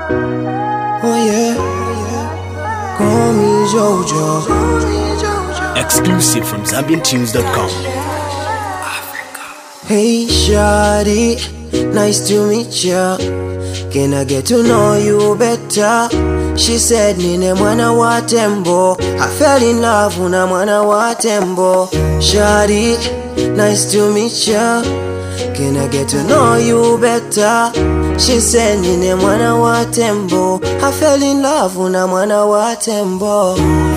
Oh yeah, call me Jojo. Exclusive from ZambianTunes.com. Hey shawty, nice to meet ya. Can I get to know you better? She said nine mwana wa tembo. I fell in love una mwana wa tembo. Shawty, nice to meet ya. Can I get to know you better? She said nine mwana wa tembo. I fell in love una mwana wa tembo.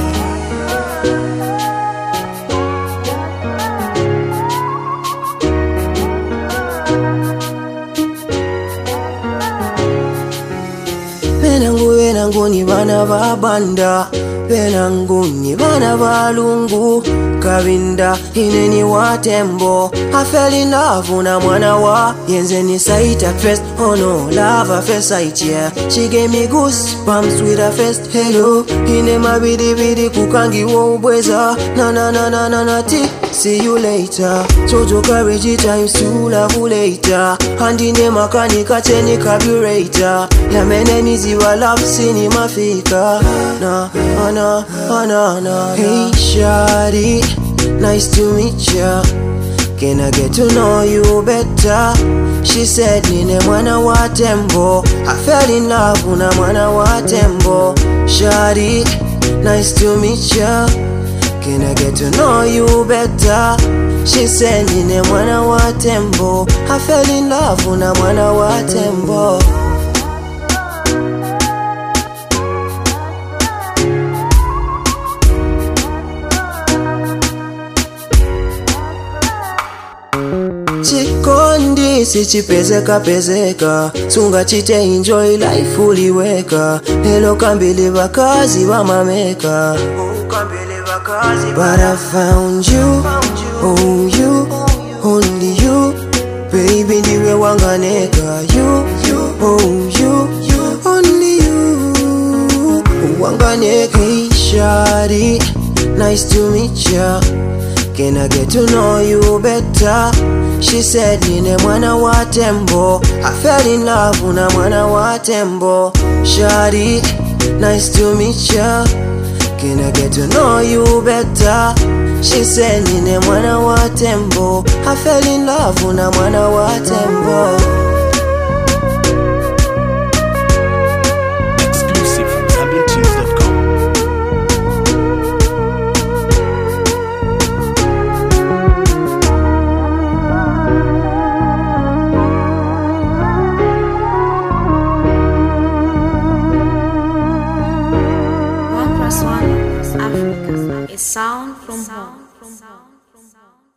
Benangu ni bana ba banda, benangu ni bana ba lungu. Kabinda ineni wa tembo. I fell in love una mwana wa yenze ni sight at first. Oh no, love at first sight, yeah. She gave me goosebumps with her first hello. Ine mabidi bidi kukangi wo ubweza. Na ti. See you later. Jojo courage times 2 love later. Handine makanika cheni carburetor. Ya menenizi wa love sini mafika. Na. Hey shawty, nice to meet ya. Can I get to know you better? She said nine mwana wa tembo. I fell in love una mwana wa tembo. Shawty, nice to meet ya. Can I get to know you better? She said nine mwana wa tembo. I fell in love una mwana wa tembo. Chikondi sichipezeka sunga chite enjoy life uliweka. Hello kambili bakazi bamameka. But I found you, oh you, only you. Baby ndiwe wanganeka. You, oh you, only you. Wanganeka. Hey shawty, nice to meet ya. Can I get to know you better? She said nine mwana wa tembo. I fell in love una mwana wa tembo. Shawty, nice to meet ya. Can I get to know you better? She said nine mwana wa tembo. I fell in love una mwana wa tembo. Exclusive from ZambianTunes.com. One Africa, a sound from home.